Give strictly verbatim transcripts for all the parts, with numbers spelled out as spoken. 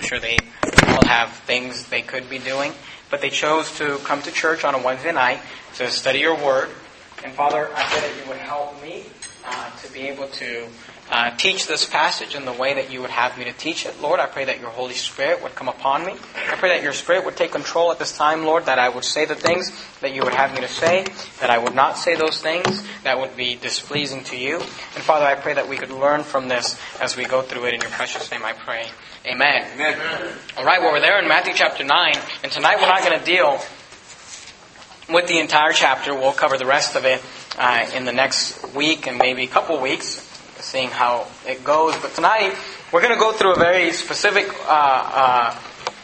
sure they all have things they could be doing. But they chose to come to church on a Wednesday night to study your Word. And Father, I pray that you would help me uh, to be able to uh, teach this passage in the way that you would have me to teach it. Lord, I pray that your Holy Spirit would come upon me. I pray that your Spirit would take control at this time, Lord, that I would say the things that you would have me to say, that I would not say those things that would be displeasing to you. And Father, I pray that we could learn from this as we go through it. In your precious name I pray. Amen. Amen. All right, well, we're there in Matthew chapter nine, and tonight we're not going to deal with the entire chapter. We'll cover the rest of it uh, in the next week and maybe a couple weeks, seeing how it goes. But tonight, we're going to go through a very specific... Uh, uh,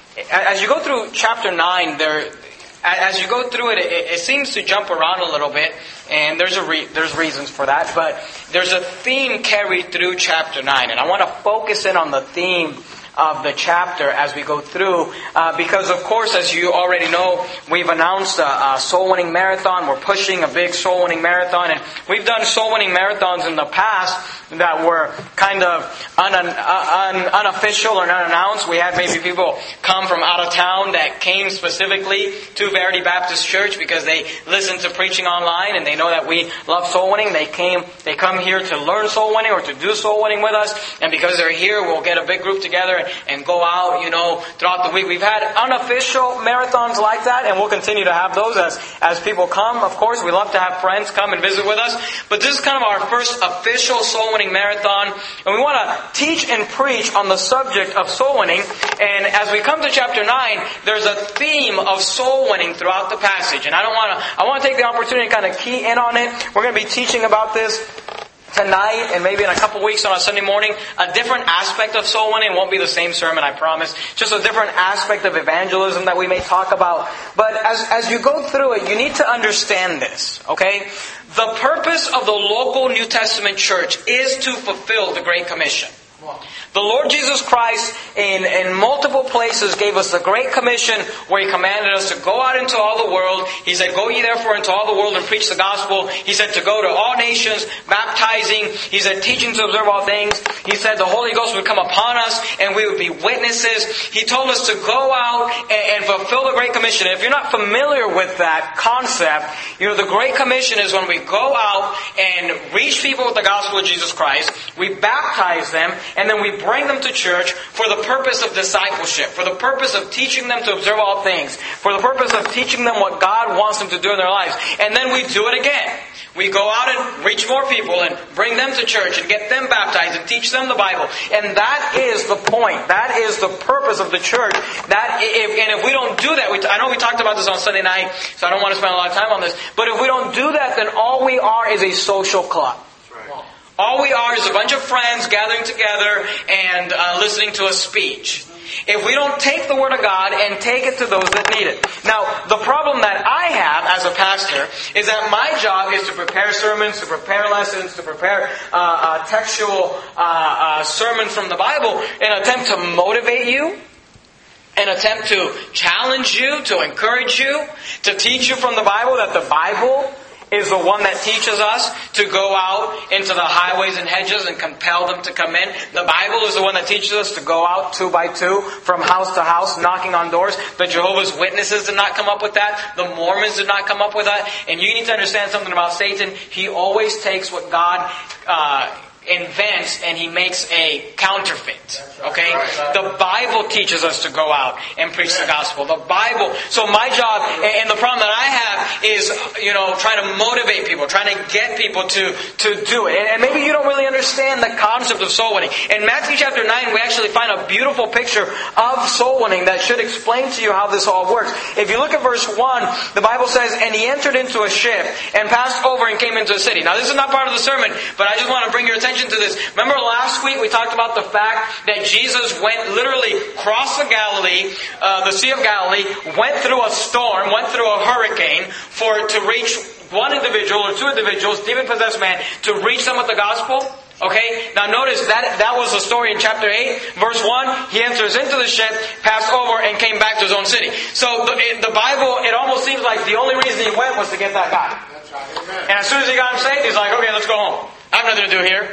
as you go through chapter nine, there... As you go through it, it, it seems to jump around a little bit, and there's a re- there's reasons for that. But there's a theme carried through chapter nine, and I want to focus in on the theme of the chapter as we go through, uh, because of course, as you already know, we've announced a, a soul-winning marathon. We're pushing a big soul-winning marathon, and we've done soul-winning marathons in the past that were kind of un, un, unofficial or unannounced. We had maybe people come from out of town that came specifically to Verity Baptist Church because they listened to preaching online and they know that we love soul winning. They came, they come here to learn soul winning or to do soul winning with us, and because they're here, we'll get a big group together and go out, you know, throughout the week. We've had unofficial marathons like that, and we'll continue to have those as, as people come. Of course, we love to have friends come and visit with us. But this is kind of our first official soul-winning marathon. And we want to teach and preach on the subject of soul winning. And as we come to chapter nine, there's a theme of soul winning throughout the passage. And I don't want to, I want to take the opportunity to kind of key in on it. We're going to be teaching about this tonight and maybe in a couple weeks on a Sunday morning. A different aspect of soul winning. It won't be the same sermon, I promise. Just a different aspect of evangelism that we may talk about. But as, as you go through it, you need to understand this, okay? The purpose of the local New Testament church is to fulfill the Great Commission. The Lord Jesus Christ in, in multiple places gave us the Great Commission where He commanded us to go out into all the world. He said, go ye therefore into all the world and preach the gospel. He said to go to all nations, baptizing. He said teaching to observe all things. He said the Holy Ghost would come upon us and we would be witnesses. He told us to go out and, and fulfill the Great Commission. And if you're not familiar with that concept, you know, the Great Commission is when we go out and reach people with the gospel of Jesus Christ. We baptize them and then we bring them to church for the purpose of discipleship, for the purpose of teaching them to observe all things, for the purpose of teaching them what God wants them to do in their lives. And then we do it again. We go out and reach more people and bring them to church and get them baptized and teach them the Bible. And that is the point. That is the purpose of the church. That if, and if we don't do that, we, I know we talked about this on Sunday night, so I don't want to spend a lot of time on this, but if we don't do that, then all we are is a social club. All we are is a bunch of friends gathering together and uh, listening to a speech. If we don't take the Word of God and take it to those that need it. Now, the problem that I have as a pastor is that my job is to prepare sermons, to prepare lessons, to prepare uh, uh, textual uh, uh, sermons from the Bible in an attempt to motivate you, an attempt to challenge you, to encourage you, to teach you from the Bible that the Bible is the one that teaches us to go out into the highways and hedges and compel them to come in. The Bible is the one that teaches us to go out two by two from house to house knocking on doors. The Jehovah's Witnesses did not come up with that. The Mormons did not come up with that. And you need to understand something about Satan. He always takes what God uh, invents and he makes a counterfeit. Okay? The Bible teaches us to go out and preach the gospel. The Bible. So my job and the problem that I have is, you know, trying to motivate people, trying to get people to, to do it. And maybe you don't really understand the concept of soul winning. In Matthew chapter nine, we actually find a beautiful picture of soul winning that should explain to you how this all works. If you look at verse one, the Bible says, and he entered into a ship and passed over and came into a city. Now this is not part of the sermon, but I just want to bring your attention to this. Remember last week we talked about the fact that Jesus went literally crossed the Galilee, uh, the Sea of Galilee, went through a storm, went through a hurricane for to reach one individual or two individuals, demon-possessed man, to reach them with the gospel. Okay, now notice that that was the story in chapter eight, verse one. He enters into the ship, passed over, and came back to his own city. So the, in the Bible, it almost seems like the only reason he went was to get that guy. And as soon as he got him saved, he's like, okay, let's go home. I have nothing to do here.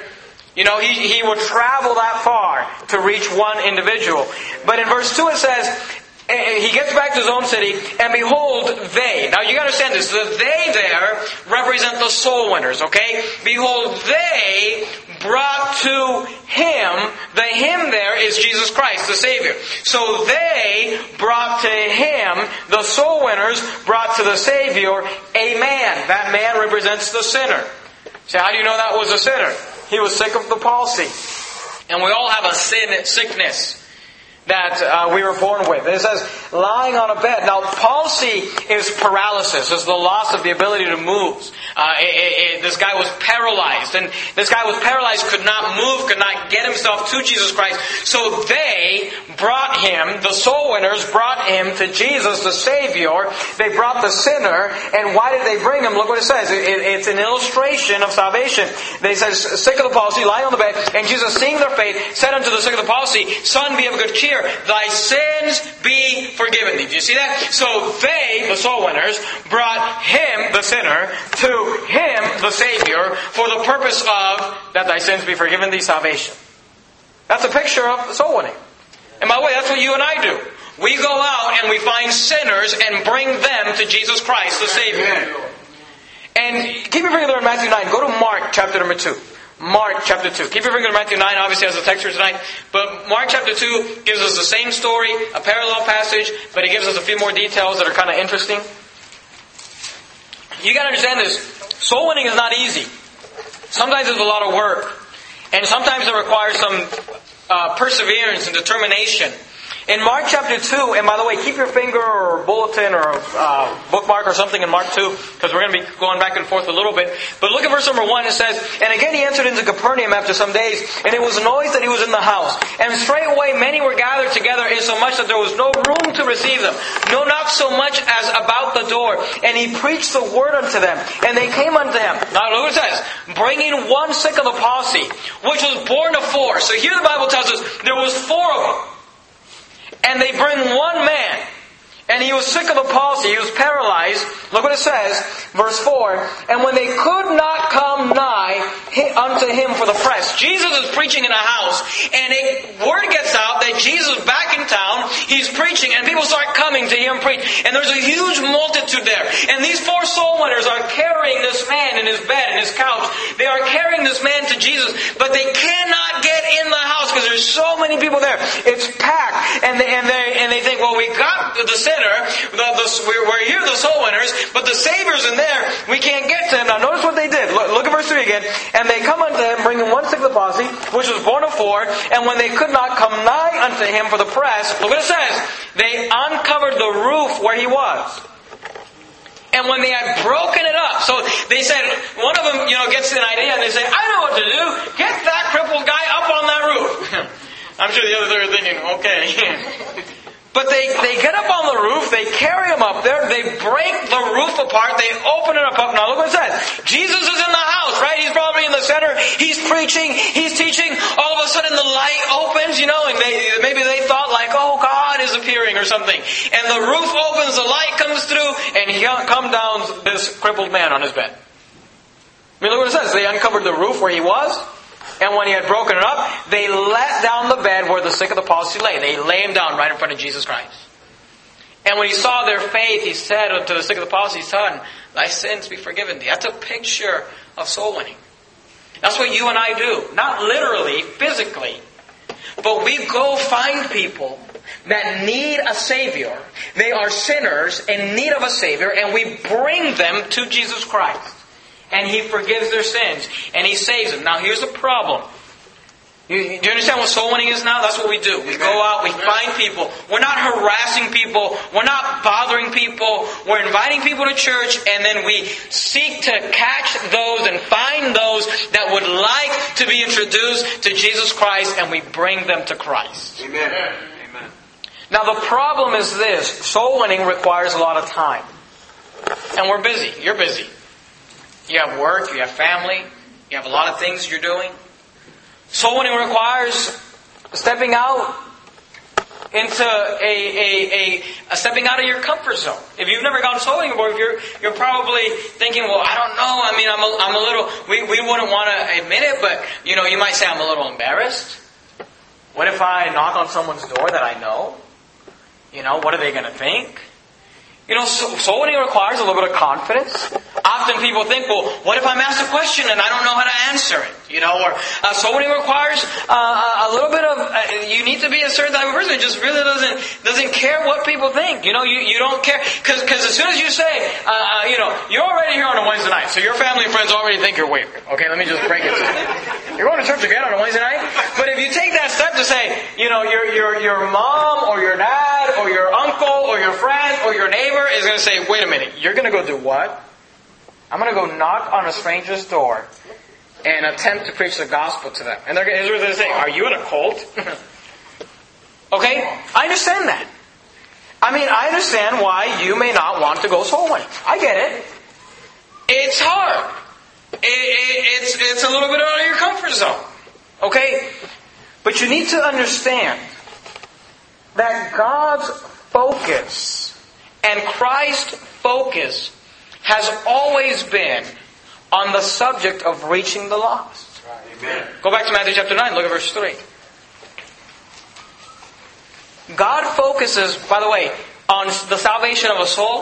You know, he, he would travel that far to reach one individual. But in verse two it says, he gets back to his own city, and behold, they. Now you gotta understand this. The they there represent the soul winners, okay? Behold, they brought to him, the him there is Jesus Christ, the Savior. So they brought to him, the soul winners brought to the Savior, a man. That man represents the sinner. So how do you know that was a sinner? He was sick of the palsy. And we all have a sin sickness that uh, we were born with. It says, lying on a bed. Now, palsy is paralysis. It's the loss of the ability to move. Uh, it, it, it, this guy was paralyzed. And this guy was paralyzed, could not move, could not get himself to Jesus Christ. So they brought him, the soul winners brought him to Jesus, the Savior. They brought the sinner. And why did they bring him? Look what it says. It, it, it's an illustration of salvation. They says, sick of the palsy, lying on the bed. And Jesus, seeing their faith, said unto the sick of the palsy, Son, be of good cheer. Thy sins be forgiven thee. Do you see that? So they, the soul winners, brought him, the sinner, to him, the Savior, for the purpose of that thy sins be forgiven thee, salvation. That's a picture of soul winning. And by the way, that's what you and I do. We go out and we find sinners and bring them to Jesus Christ, the Savior. And keep your finger there in Matthew nine. Go to Mark chapter number two. Mark chapter two. Keep your finger in Matthew nine, obviously as a text for tonight. But Mark chapter two gives us the same story, a parallel passage, but it gives us a few more details that are kind of interesting. You got to understand this. Soul winning is not easy. Sometimes it's a lot of work. And sometimes it requires some uh, perseverance and determination. In Mark chapter two, and by the way, keep your finger or bulletin or uh, bookmark or something in Mark two, because we're going to be going back and forth a little bit. But look at verse number one, it says, And again he entered into Capernaum after some days, and it was noised that he was in the house. And straightway many were gathered together, insomuch that there was no room to receive them, no, not so much as about the door. And he preached the word unto them, and they came unto him. Now look what it says, bringing one sick of the palsy, which was born of four. So here the Bible tells us there was four of them. And they bring one man. And he was sick of the palsy. He was paralyzed. Look what it says. Verse four. And when they could not come nigh unto him for the press. Jesus is preaching in a house. And a word gets out that Jesus is back in town. He's preaching. And people start coming to hear him preach. And there's a huge multitude there. And these four soul winners are carrying this man in his bed, in his couch. They are carrying this man to Jesus. But they cannot get in the house because there's so many people there. It's packed. And they, and they, and they think, well, we got the sin. The, the, we're here, the soul winners, but the Savior's in there. We can't get to him. Now notice what they did. Look, look at verse three again. And they come unto him, bringing one sick of the palsy, which was born of four. And when they could not come nigh unto him for the press, look what it says. They uncovered the roof where he was. And when they had broken it up, so they said, one of them, you know, gets an idea and they say, I know what to do. Get that crippled guy up on that roof. I'm sure the others are thinking, okay. But they, they get up on the roof, they carry him up there, they break the roof apart, they open it up. Now look what it says. Jesus is in the house, right? He's probably in the center, he's preaching, he's teaching. All of a sudden the light opens, you know, and they, maybe they thought like, oh, God is appearing or something. And the roof opens, the light comes through, and he comes down this crippled man on his bed. I mean, look what it says. They uncovered the roof where he was. And when he had broken it up, they let down the bed where the sick of the palsy lay. They lay him down right in front of Jesus Christ. And when he saw their faith, he said unto the sick of the palsy, Son, thy sins be forgiven thee. That's a picture of soul winning. That's what you and I do. Not literally, physically. But we go find people that need a Savior. They are sinners in need of a Savior. And we bring them to Jesus Christ. And He forgives their sins. And He saves them. Now here's the problem. You, do you understand what soul winning is now? That's what we do. We go out, we find people. We're not harassing people. We're not bothering people. We're inviting people to church. And then we seek to catch those and find those that would like to be introduced to Jesus Christ. And we bring them to Christ. Amen. Amen. Now the problem is this. Soul winning requires a lot of time. And we're busy. You're busy. You have work, you have family, you have a lot of things you're doing. Soul winning requires stepping out, into a, a, a, a stepping out of your comfort zone. If you've never gone soul winning before, if you're you're probably thinking, well, I don't know. I mean, I'm a, I'm a little. We we wouldn't want to admit it, but you know, you might say I'm a little embarrassed. What if I knock on someone's door that I know? You know, what are they going to think? You know, soul winning requires a little bit of confidence. Often people think, well, what if I'm asked a question and I don't know how to answer it? You know, or uh, soul winning requires uh, a little bit of, uh, you need to be a certain type of person that just really doesn't doesn't care what people think. You know, you, you don't care. Because as soon as you say, uh, you know, you're already here on a Wednesday night, so your family and friends already think you're weird. Okay, let me just break it to you. You're going to church again on a Wednesday night? But if you take that step to say, you know, your, your, your mom or your dad or your uncle or your friend or your neighbor is going to say, wait a minute, you're going to go do what? I'm going to go knock on a stranger's door and attempt to preach the gospel to them. And they're going to say, are you in a cult? Okay? I understand that. I mean, I understand why you may not want to go soul winning. I get it. It's hard. It, it, it's, it's a little bit out of your comfort zone. Okay? But you need to understand that God's focus and Christ's focus has always been on the subject of reaching the lost. Amen. Go back to Matthew chapter nine, look at verse three. God focuses, by the way, on the salvation of a soul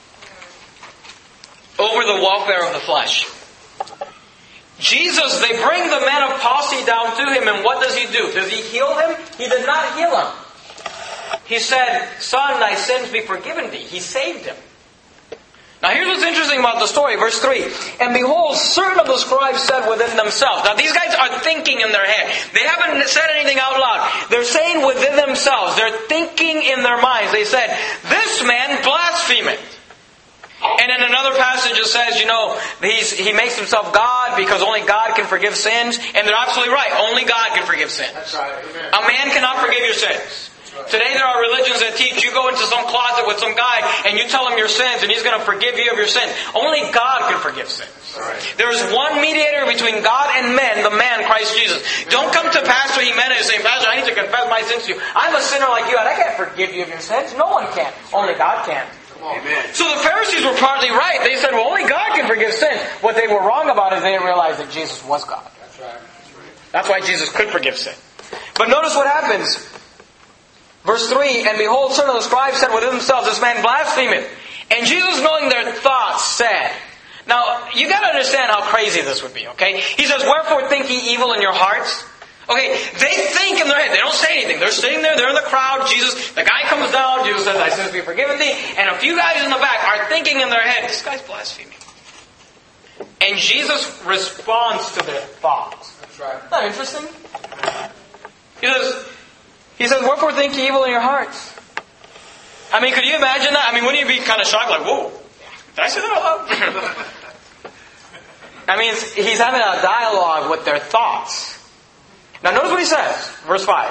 over the welfare of the flesh. Jesus, they bring the man of palsy down to Him, and what does He do? Does He heal him? He did not heal him. He said, son, thy sins be forgiven thee. He saved him. Now here's what's interesting about the story, verse three. And behold, certain of the scribes said within themselves. Now these guys are thinking in their head. They haven't said anything out loud. They're saying within themselves. They're thinking in their minds. They said, this man blasphemeth. And in another passage it says, you know, he's, he makes himself God because only God can forgive sins. And they're absolutely right. Only God can forgive sins. That's right. Amen. A man cannot forgive your sins. Today there are religions that teach you go into some closet with some guy and you tell him your sins and he's going to forgive you of your sins. Only God can forgive sins. Right. There is one mediator between God and men, the man Christ Jesus. Don't come to Pastor Jimenez saying, Pastor, I need to confess my sins to you. I'm a sinner like you and I can't forgive you of your sins. No one can. Only God can. Amen. So the Pharisees were partly right. They said, well, only God can forgive sins. What they were wrong about is they didn't realize that Jesus was God. That's right. That's right. That's why Jesus could forgive sin. But notice what happens. Verse three, and behold, certain of the scribes said within themselves, this man blasphemeth. And Jesus, knowing their thoughts, said, now, you got to understand how crazy this would be, okay? He says, wherefore think ye evil in your hearts? Okay, they think in their head. They don't say anything. They're sitting there. They're in the crowd. Jesus, the guy comes down. Jesus says, thy sins be forgiven thee. And a few guys in the back are thinking in their head, this guy's blaspheming. And Jesus responds to their thoughts. That's right. Isn't that interesting? He says, he says, wherefore think ye evil in your hearts? I mean, could you imagine that? I mean, wouldn't you be kind of shocked? Like, whoa, did I say that out loud? I mean, he's having a dialogue with their thoughts. Now notice what he says, verse five.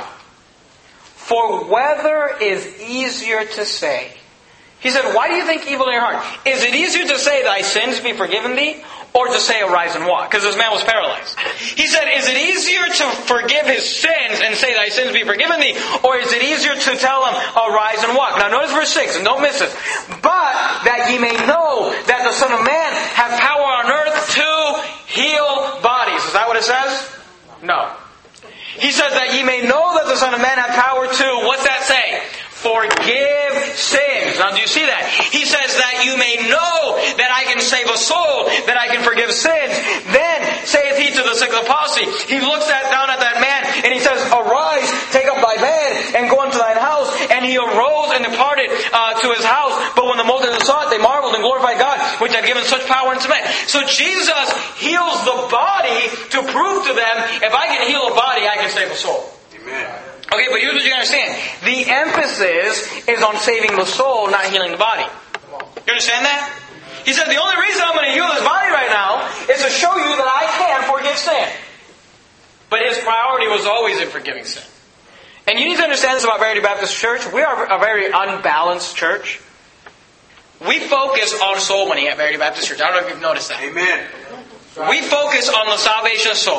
For whether is easier to say. He said, why do you think evil in your heart? Is it easier to say thy sins be forgiven thee? Or to say arise and walk? Because this man was paralyzed. He said, is it easier to forgive his sins and say thy sins be forgiven thee? Or is it easier to tell him arise and walk? Now notice verse six, and don't miss it. But that ye may know that the Son of Man hath power on earth to heal bodies. Is that what it says? No. He says that ye may know that the Son of Man hath power to, what's that say? Forgive sins. Now do you see that? He says that you may know that I can save a soul, that I can forgive sins. Then saith he to the sick of the palsy. He looks at, down at that man and he says, arise, take up thy bed and go unto thine house. And he arose and departed uh, to his house. But when the multitude saw it, they marveled and glorified God, which had given such power unto men. So Jesus heals the body to prove to them, if I can heal a body, I can save a soul. Amen. Okay, but here's what you understand. The emphasis is on saving the soul, not healing the body. You understand that? He said, the only reason I'm going to heal this body right now is to show you that I can forgive sin. But his priority was always in forgiving sin. And you need to understand this about Verity Baptist Church. We are a very unbalanced church. We focus on soul winning at Verity Baptist Church. I don't know if you've noticed that. Amen. We focus on the salvation of soul.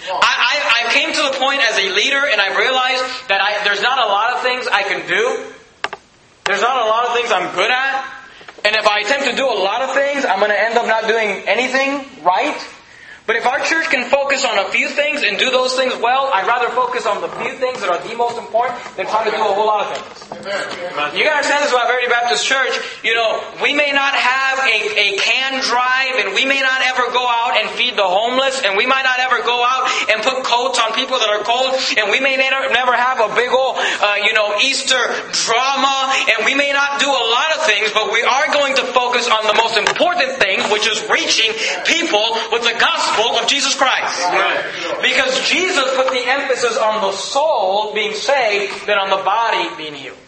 I, I, I came to the point as a leader and I realized that I, there's not a lot of things I can do. There's not a lot of things I'm good at. And if I attempt to do a lot of things, I'm going to end up not doing anything right. But if our church can focus on a few things and do those things well, I'd rather focus on the few things that are the most important than trying to do a whole lot of things. Amen. You gotta understand this about Verity Baptist Church. You know, we may not have a, a can drive, and we may not ever go out and feed the homeless, and we might not ever go out and put coats on people that are cold, and we may never, never have a big old, uh, you know, Easter drama, and we may not do a lot of things, but we are going to focus on the most important thing, which is reaching people with the gospel of Jesus Christ. Right. Because Jesus put the emphasis on the soul being saved than on the body being healed.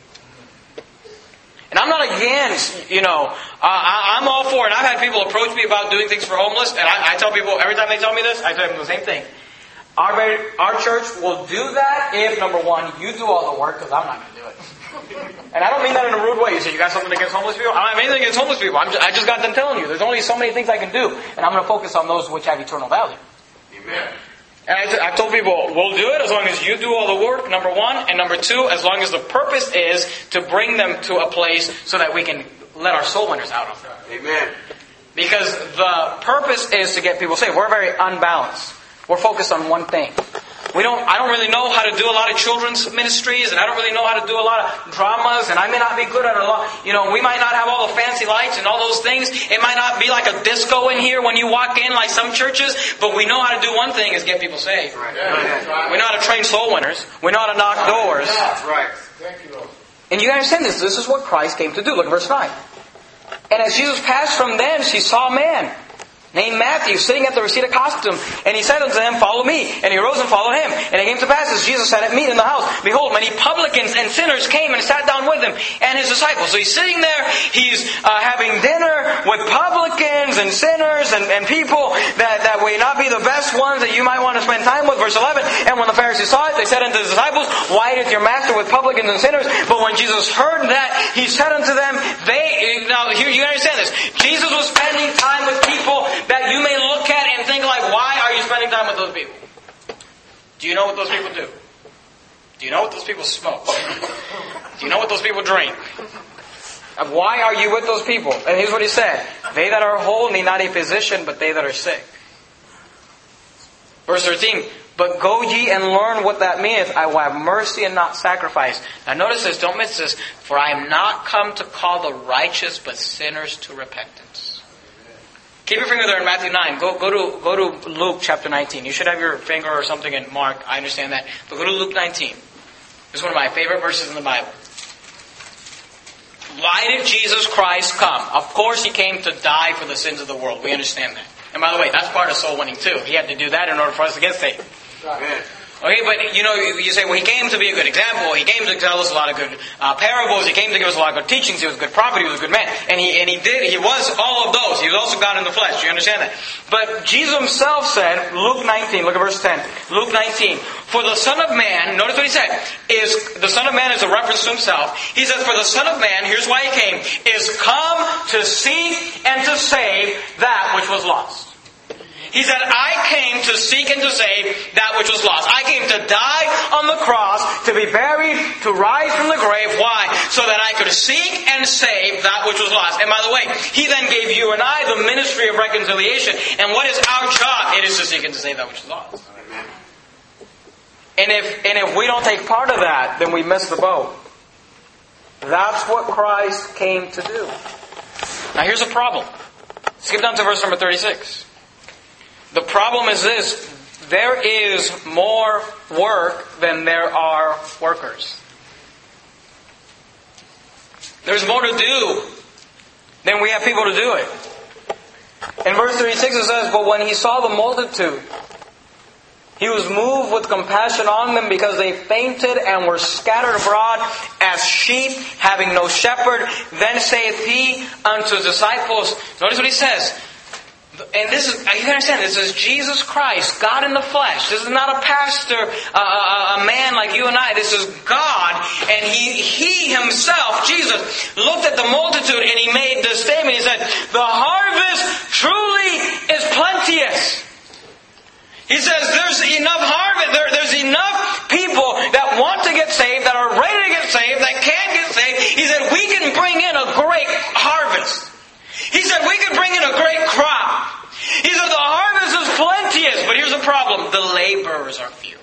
And I'm not against, you know, uh, I, I'm all for it. I've had people approach me about doing things for homeless, and I, I tell people, every time they tell me this, I tell them the same thing. Our, our church will do that if, number one, you do all the work, because I'm not going to do it. And I don't mean that in a rude way. You say, you got something against homeless people? I don't have anything against homeless people. I'm just, I just got done telling you. There's only so many things I can do. And I'm going to focus on those which have eternal value. Amen. And I, I've told people, we'll do it as long as you do all the work, number one. And number two, as long as the purpose is to bring them to a place so that we can let our soul winners out of them. Amen. Because the purpose is to get people saved. We're very unbalanced. We're focused on one thing. We don't, I don't really know how to do a lot of children's ministries, and I don't really know how to do a lot of dramas, and I may not be good at a lot, you know, we might not have all the fancy lights and all those things. It might not be like a disco in here when you walk in like some churches, but we know how to do one thing is get people saved. Right. Yeah. We know how to train soul winners. We know how to knock doors. Right. Thank you, Lord. And you understand this. This is what Christ came to do. Look at verse nine. And as Jesus passed from thence, he saw a man named Matthew, sitting at the receipt of custom. And he said unto him, Follow me. And he arose and followed him. And it came to pass, as Jesus sat at meat in the house, behold, many publicans and sinners came and sat down with him and his disciples. So he's sitting there, he's uh, having dinner with publicans and sinners and, and people that, that may not be the best ones that you might want to spend time with. Verse eleven, and when the Pharisees saw it, they said unto his disciples, Why doth your master with publicans and sinners? But when Jesus heard that, he said unto them, They, now here you understand this, Jesus was spending time with people that you may look at and think like, why are you spending time with those people? Do you know what those people do? Do you know what those people smoke? Do you know what those people drink? And why are you with those people? And here's what he said. They that are whole need not a physician, but they that are sick. Verse thirteen. But go ye and learn what that meaneth. I will have mercy and not sacrifice. Now notice this, don't miss this. For I am not come to call the righteous, but sinners to repentance. Keep your finger there in Matthew nine. Go, go to go to Luke chapter nineteen. You should have your finger or something in Mark. I understand that. But go to Luke nineteen. This is one of my favorite verses in the Bible. Why did Jesus Christ come? Of course He came to die for the sins of the world. We understand that. And by the way, that's part of soul winning too. He had to do that in order for us to get saved. Amen. Okay, but you know, you say, well, He came to be a good example. He came to tell us a lot of good uh, parables. He came to give us a lot of good teachings. He was a good prophet. He was a good man. And he and he did, he was all of those. He was also God in the flesh. Do you understand that? But Jesus Himself said, Luke nineteen, look at verse ten. Luke nineteen. For the Son of Man, notice what He said, is, the Son of Man is a reference to Himself. He says, for the Son of Man, here's why He came, is come to seek and to save that which was lost. He said, I came to seek and to save that which was lost. I came to die on the cross, to be buried, to rise from the grave. Why? So that I could seek and save that which was lost. And by the way, He then gave you and I the ministry of reconciliation. And what is our job? It is to seek and to save that which is lost. And if, and if we don't take part of that, then we miss the boat. That's what Christ came to do. Now here's a problem. Skip down to verse number thirty-six. The problem is this. There is more work than there are workers. There's more to do than we have people to do it. In verse thirty-six it says, But when He saw the multitude, He was moved with compassion on them because they fainted and were scattered abroad as sheep having no shepherd. Then saith He unto His disciples, notice what He says. And this is, you understand, this is Jesus Christ, God in the flesh. This is not a pastor, uh, a man like you and I. This is God. And He, He Himself, Jesus, looked at the multitude and He made this statement. He said, the harvest truly is plenteous. He says there's enough harvest, there, there's enough people that want to get saved, that are ready to get saved, that can get saved. He said we can bring in a great harvest. He said we can bring in a great crop. He said the harvest is plenteous, but here's the problem. The laborers are few.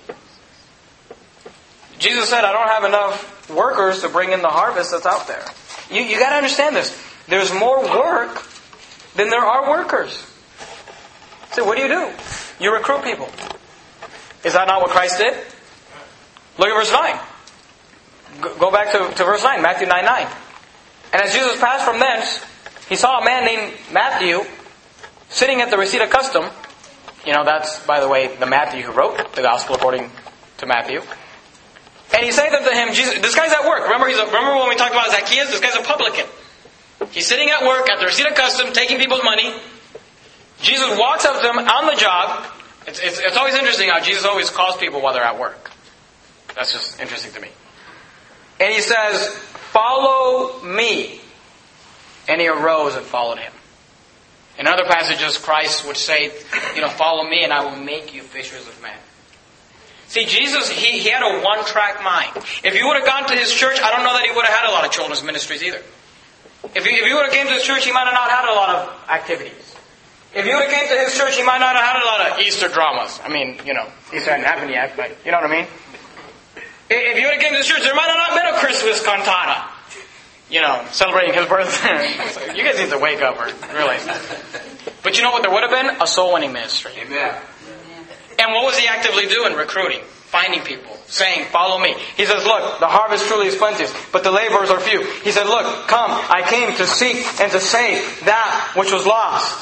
Jesus said, I don't have enough workers to bring in the harvest that's out there. You, you got to understand this. There's more work than there are workers. So what do you do? You recruit people. Is that not what Christ did? Look at verse nine. Go back to, to verse nine, Matthew nine nine. And as Jesus passed from thence, he saw a man named Matthew sitting at the receipt of custom. You know, that's, by the way, the Matthew who wrote the gospel according to Matthew. And he said unto him, Jesus, this guy's at work. Remember, he's a, remember when we talked about Zacchaeus? This guy's a publican. He's sitting at work at the receipt of custom, taking people's money. Jesus walks up to him on the job. It's, it's, it's always interesting how Jesus always calls people while they're at work. That's just interesting to me. And he says, follow me. And he arose and followed him. In other passages, Christ would say, you know, follow me and I will make you fishers of men. See, Jesus, he, he had a one-track mind. If he would have gone to his church, I don't know that he would have had a lot of children's ministries either. If he, if he would have came to his church, he might have not had a lot of activities. If he would have came to his church, he might not have had a lot of Easter dramas. I mean, you know, Easter hadn't happened yet, but you know what I mean? If he would have came to his church, there might have not been a Christmas cantata. You know, celebrating his birthday. You guys need to wake up or realize that. But you know what there would have been? A soul winning ministry. Amen. And what was he actively doing? Recruiting. Finding people. Saying, follow me. He says, look, the harvest truly is plenteous, but the laborers are few. He said, look, come, I came to seek and to save that which was lost.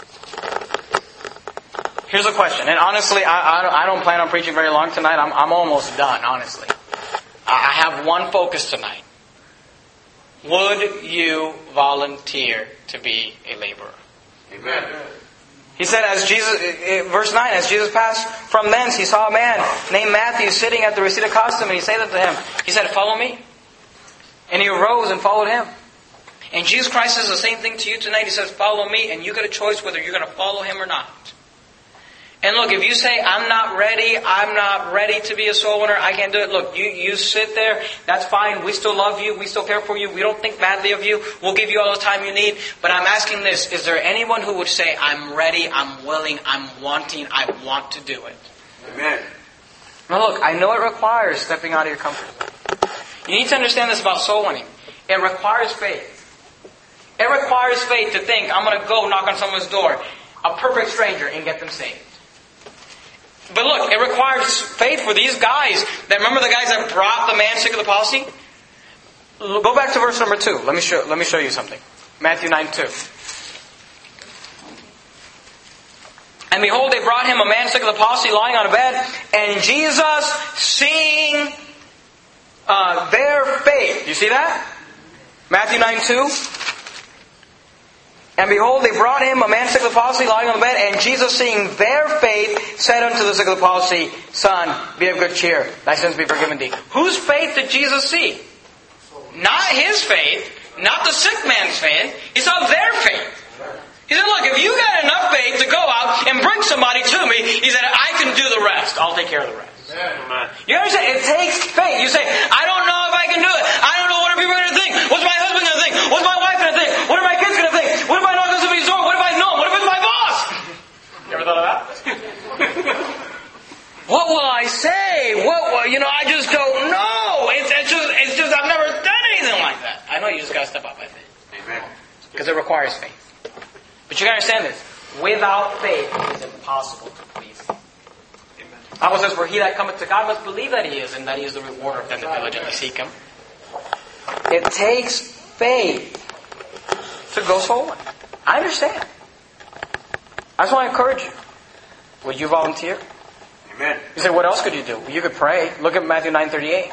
Here's a question. And honestly, I, I, I don't plan on preaching very long tonight. I'm, I'm almost done, honestly. I have one focus tonight. Would you volunteer to be a laborer? Amen. He said, as Jesus, verse nine, as Jesus passed from thence, he saw a man named Matthew sitting at the receipt of custom, and he said unto him, he said, follow me. And he arose and followed him. And Jesus Christ says the same thing to you tonight. He says, follow me, and you get a choice whether you're going to follow him or not. And look, if you say, I'm not ready, I'm not ready to be a soul winner, I can't do it. Look, you, you sit there, that's fine. We still love you. We still care for you. We don't think badly of you. We'll give you all the time you need. But I'm asking this, is there anyone who would say, I'm ready, I'm willing, I'm wanting, I want to do it? Amen. Now look, I know it requires stepping out of your comfort zone. You need to understand this about soul winning. It requires faith. It requires faith to think, I'm going to go knock on someone's door, a perfect stranger, and get them saved. But look, it requires faith for these guys. That remember the guys that brought the man sick of the palsy? Go back to verse number two. Let me show, let me show you something. Matthew nine two. And behold, they brought him a man sick of the palsy lying on a bed. And Jesus, seeing uh, their faith. You see that? Matthew nine two. And behold, they brought him a man sick of the palsy lying on the bed. And Jesus, seeing their faith, said unto the sick of the palsy, Son, be of good cheer. Thy sins be forgiven thee. Whose faith did Jesus see? Not his faith. Not the sick man's faith. He saw their faith. He said, look, if you got enough faith to go out and bring somebody to me, he said, I can do the rest. I'll take care of the rest. Amen. You understand? It takes faith. You say, I don't know if I can do it. I don't know what are people going to think. What's my husband going to think? What's my wife going to think? What are my kids going to think? What if I knock on somebody's door? What if I know? What if it's my boss? You ever thought of that? What will I say? What will, you know, I just don't know. It's, it's just, it's just, I've never done anything like that. I know you just got to step up by faith. Amen. Because it requires faith. But you got to understand this. Without faith, it is impossible to please Him. The Bible says, for he that cometh to God must believe that He is, and that He is the rewarder of them that diligently seek Him. It takes faith to go soul winning. I understand. I just want to encourage you. Would you volunteer? Amen. You say, what else could you do? Well, you could pray. Look at Matthew nine thirty-eight.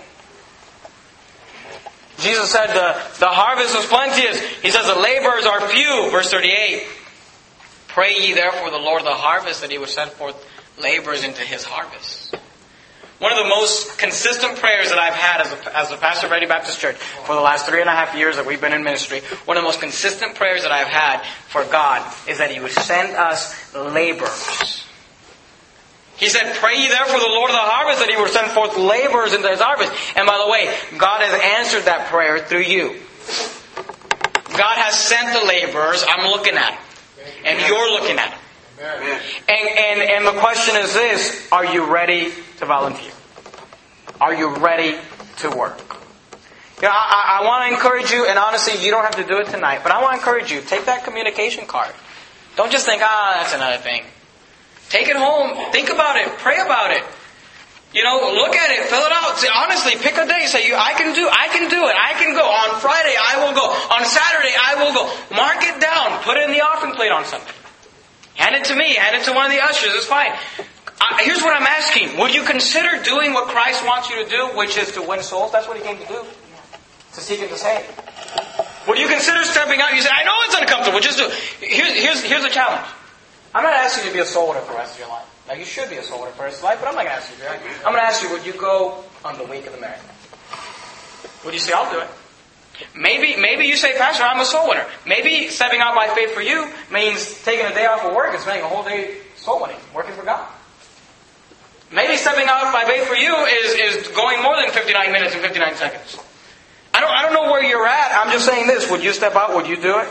Jesus said, the, the harvest was plenteous. He says, the laborers are few. Verse thirty-eight. Pray ye therefore the Lord of the harvest that He would send forth laborers into His harvest. One of the most consistent prayers that I've had as a, as a pastor of Ready Baptist Church for the last three and a half years that we've been in ministry, one of the most consistent prayers that I've had for God is that He would send us laborers. He said, pray ye therefore the Lord of the harvest that He will send forth laborers into His harvest. And by the way, God has answered that prayer through you. God has sent the laborers. I'm looking at them. And you're looking at them. And, and, and the question is this, are you ready to volunteer? Are you ready to work? You know, I, I want to encourage you, and honestly, you don't have to do it tonight, but I want to encourage you, take that communication card. Don't just think, ah, that's another thing. Take it home. Think about it. Pray about it. You know, look at it. Fill it out. Say, honestly, pick a day. Say, I can do I can do it. I can go. On Friday, I will go. On Saturday, I will go. Mark it down. Put it in the offering plate on Sunday. Hand it to me. Hand it to one of the ushers. It's fine. Uh, here's what I'm asking. Would you consider doing what Christ wants you to do, which is to win souls? That's what He came to do. To seek and to save. Would you consider stepping out? You say, I know it's uncomfortable. Just do it. Here's, here's, here's the challenge. I'm not asking you to be a soul winner for the rest of your life. Now, you should be a soul winner for the rest of your life, but I'm not going to ask you to do that. I'm going to ask you, would you go on the week of the marathon? Would you say, I'll do it? Maybe, maybe you say, Pastor, I'm a soul winner. Maybe stepping out by faith for you means taking a day off of work and spending a whole day soul winning, working for God. Maybe stepping out by faith for you is, is going more than fifty-nine minutes and fifty-nine seconds. I don't, I don't know where you're at. I'm just saying this. Would you step out? Would you do it?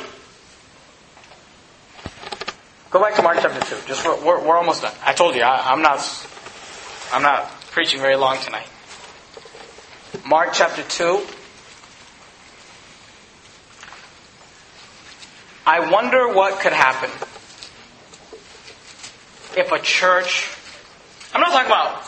Go back to Mark chapter two. Just we're, we're, we're almost done. I told you I, I'm not I'm not preaching very long tonight. Mark chapter two. I wonder what could happen if a church. I'm not talking about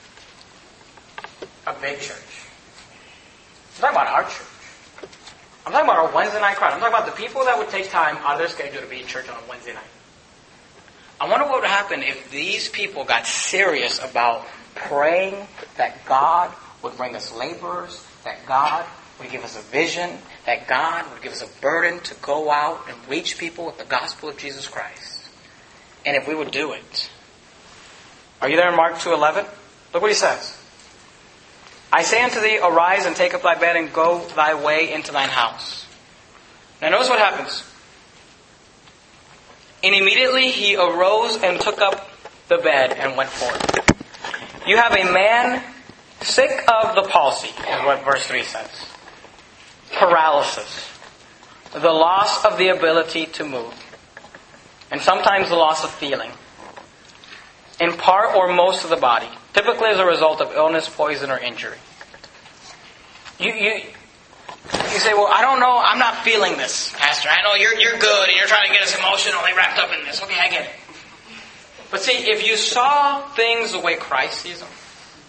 a big church. I'm talking about our church. I'm talking about our Wednesday night crowd. I'm talking about the people that would take time out of their schedule to be in church on a Wednesday night. I wonder what would happen if these people got serious about praying that God would bring us laborers, that God would give us a vision, that God would give us a burden to go out and reach people with the gospel of Jesus Christ. And if we would do it. Are you there in Mark two eleven? Look what He says. I say unto thee, arise and take up thy bed and go thy way into thine house. Now notice what happens. And immediately he arose and took up the bed and went forth. You have a man sick of the palsy, is what verse three says. Paralysis. The loss of the ability to move. And sometimes the loss of feeling. In part or most of the body. Typically as a result of illness, poison, or injury. You, you, you say, well, I don't know, I'm not feeling this, Pastor. I know you're, you're good and you're trying to get us emotionally wrapped up in this. Okay, I get it. But see, if you saw things the way Christ sees them.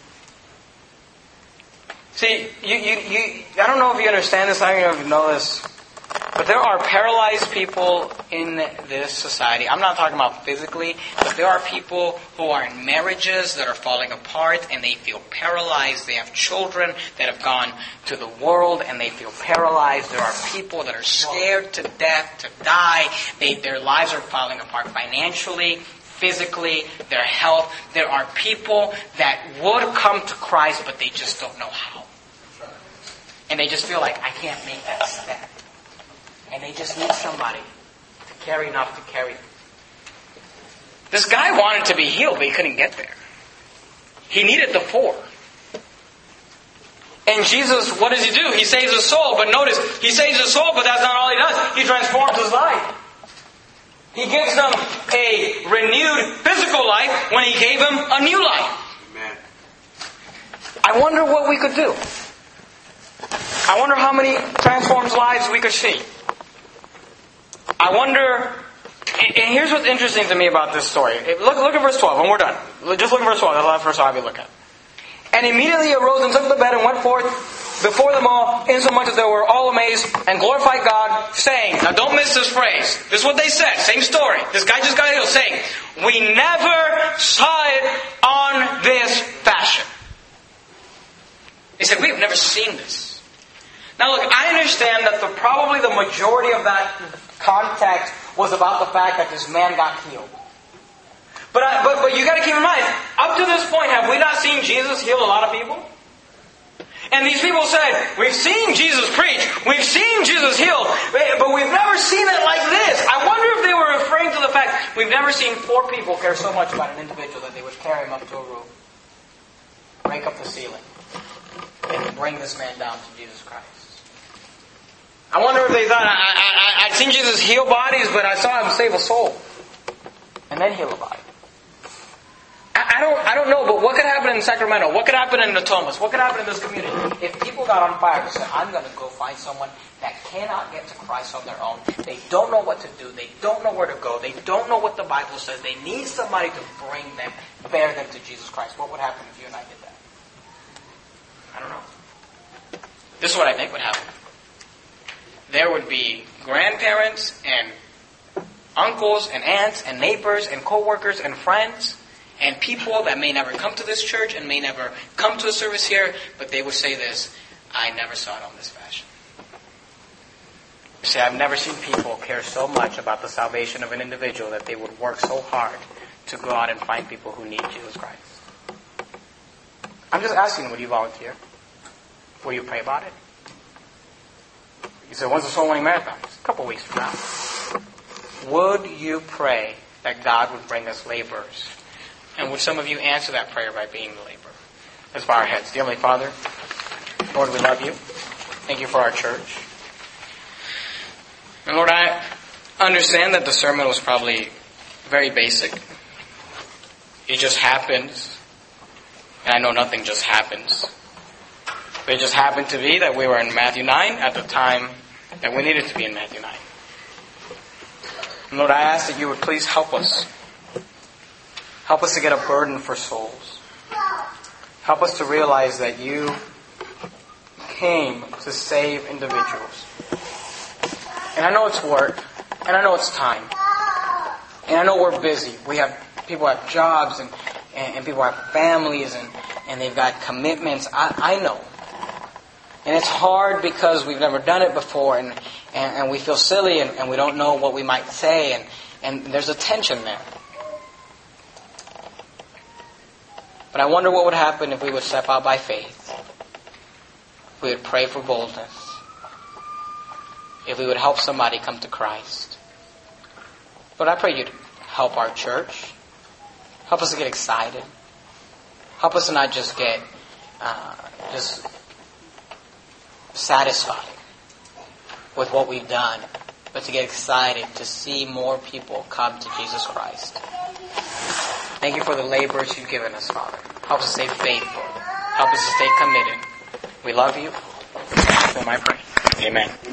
See, you, you, you, I don't know if you understand this, I don't know if you know this. But there are paralyzed people in this society. I'm not talking about physically, but there are people who are in marriages that are falling apart and they feel paralyzed. They have children that have gone to the world and they feel paralyzed. There are people that are scared to death to die. They, their lives are falling apart financially, physically, their health. There are people that would come to Christ, but they just don't know how. And they just feel like, I can't make that step. And they just need somebody to carry enough to carry them. This guy wanted to be healed, but he couldn't get there. He needed the four. And Jesus, what does He do? He saves his soul. But notice, He saves his soul, but that's not all He does. He transforms his life. He gives them a renewed physical life when He gave him a new life. Amen. I wonder what we could do. I wonder how many transformed lives we could see. I wonder, and here's what's interesting to me about this story. Look, look at verse twelve, and we're done. Just look at verse twelve. That's the last verse I'll have you look at. And immediately arose and took the bed and went forth before them all, insomuch that they were all amazed and glorified God, saying, now don't miss this phrase. This is what they said. Same story. This guy just got healed, saying, we never saw it on this fashion. They said, we've never seen this. Now look, I understand that the probably the majority of that context was about the fact that this man got healed. But, I, but but you got to keep in mind, up to this point, have we not seen Jesus heal a lot of people? And these people said, we've seen Jesus preach, we've seen Jesus heal, but we've never seen it like this. I wonder if they were referring to the fact we've never seen four people care so much about an individual that they would carry him up to a roof, break up the ceiling, and bring this man down to Jesus Christ. I wonder if they thought, I, I, I, I'd seen Jesus heal bodies, but I saw him save a soul. And then heal a body. I, I don't I don't know, but what could happen in Sacramento? What could happen in Natomas? What could happen in this community? If people got on fire and said, I'm going to go find someone that cannot get to Christ on their own. They don't know what to do. They don't know where to go. They don't know what the Bible says. They need somebody to bring them, bear them to Jesus Christ. What would happen if you and I did that? I don't know. This is what I think would happen. There would be grandparents and uncles and aunts and neighbors and co-workers and friends and people that may never come to this church and may never come to a service here, but they would say this, I never saw it on this fashion. You see, I've never seen people care so much about the salvation of an individual that they would work so hard to go out and find people who need Jesus Christ. I'm just asking, would you volunteer? Will you pray about it? You say, when's the soul winning marathon? It's a couple weeks from now. Would you pray that God would bring us laborers? And would some of you answer that prayer by being the laborer? Let's bow our heads. Dear Heavenly Father, Lord, we love you. Thank you for our church. And Lord, I understand that the sermon was probably very basic. It just happens. And I know nothing just happens. But it just happened to be that we were in Matthew nine at the time that we needed to be in Matthew nine. And Lord, I ask that you would please help us. Help us to get a burden for souls. Help us to realize that you came to save individuals. And I know it's work. And I know it's time. And I know we're busy. We have people have jobs and, and, and people have families and, and they've got commitments. I, I know. And it's hard because we've never done it before and, and, and we feel silly and, and we don't know what we might say and, and there's a tension there. But I wonder what would happen if we would step out by faith. If we would pray for boldness. If we would help somebody come to Christ. But I pray you'd help our church. Help us to get excited. Help us to not just get uh, just satisfied with what we've done, but to get excited to see more people come to Jesus Christ. Thank you for the laborers you've given us, Father. Help us to stay faithful. Help us to stay committed. We love you. In my prayer. Amen.